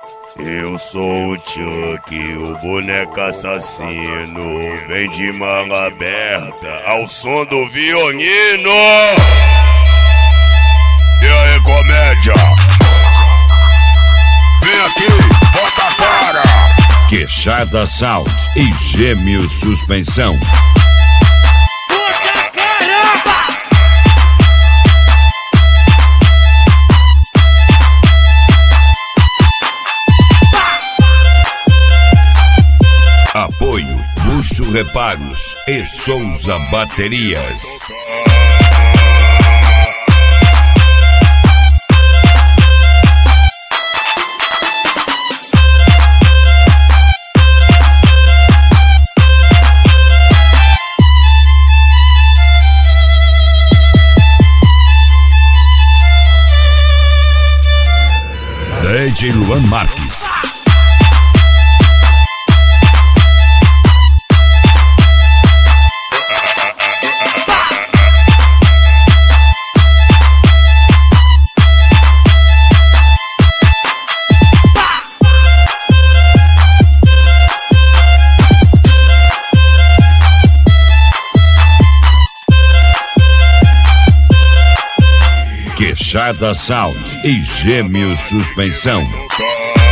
Eu sou o Chuck, o boneco assassino. Vem de manga aberta ao som do violino. E aí, comédia? Vem aqui, bota a cara. Queixada Sound e Gêmeos Suspensão. Apoio Busto Reparos e Souza Baterias. DJ Luan Marques. Queixada Sound e Gêmeos Suspensão.